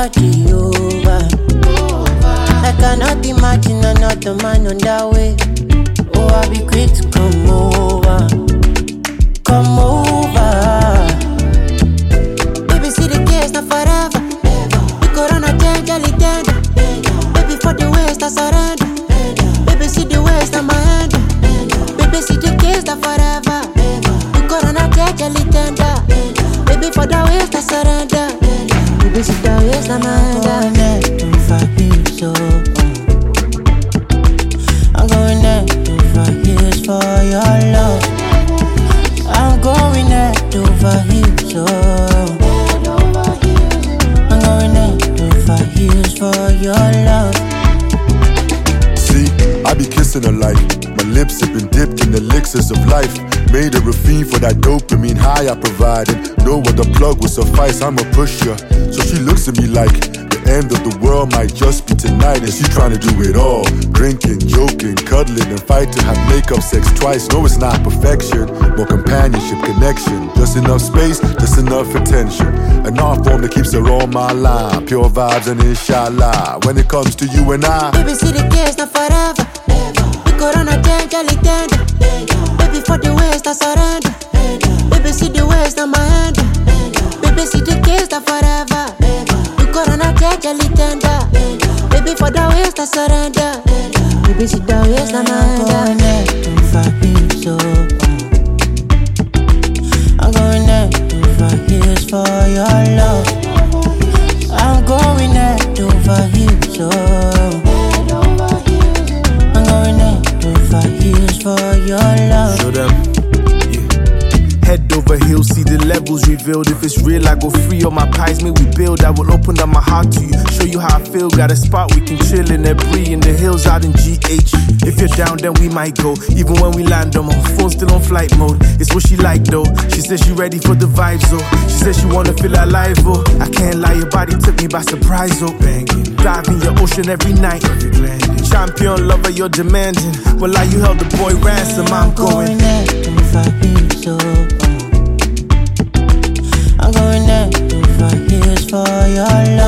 body over. I cannot imagine another man on that way. Oh, I'll be quick to come over. Come over. Baby, see the case not forever. The corona change all it tender. Baby, for the waste I surrender. Baby, see the waste on my hand. Baby, see the case not forever. The corona change all it tender. Baby, for the waste I surrender. Baby, see the waste on my hand. So I'm going there over heels for your love. I'm going there over heels, so I'm going there over heels for your love. See, I be kissing her like my lips have been dipped in the elixirs of life. Made her a fiend for that dopamine high I provided. No other plug will suffice, I'm a pusher. So she looks at me like end of the world might just be tonight, and she tryna do it all. Drinking, joking, cuddling, and fighting. Have makeup sex twice. No, it's not perfection, more companionship, connection. Just enough space, just enough attention. An art form that keeps her on my line. Pure vibes and inshallah. When it comes to you and I, baby, see the case not forever. The corona change all it tender. Baby, for the waste I surrender. Baby, see the waste on my hand. Baby, see the case not forever. Corona take a little tender. Baby, for the waste I surrender. Baby, see the waste I'm under. For him, so I'm going there over heels for your love. I'm going there over heels, so I'm going there over heels for your love. Show them. Head over heels, see the levels revealed. If it's real, I go free on my pies, may we build. I will open up my heart to you, show you how I feel. Got a spot we can chill in Ebri in the hills out in GH. If you're down, then we might go. Even when we land, on my phone still on flight mode. It's what she like though. She said she ready for the vibes though. She said she wanna feel alive oh. I can't lie, your body took me by surprise oh. Banging, dive in your ocean every night. Champion lover, you're demanding. Well, like you held the boy ransom, I'm going there over heels, so I'm going there over heels for your love.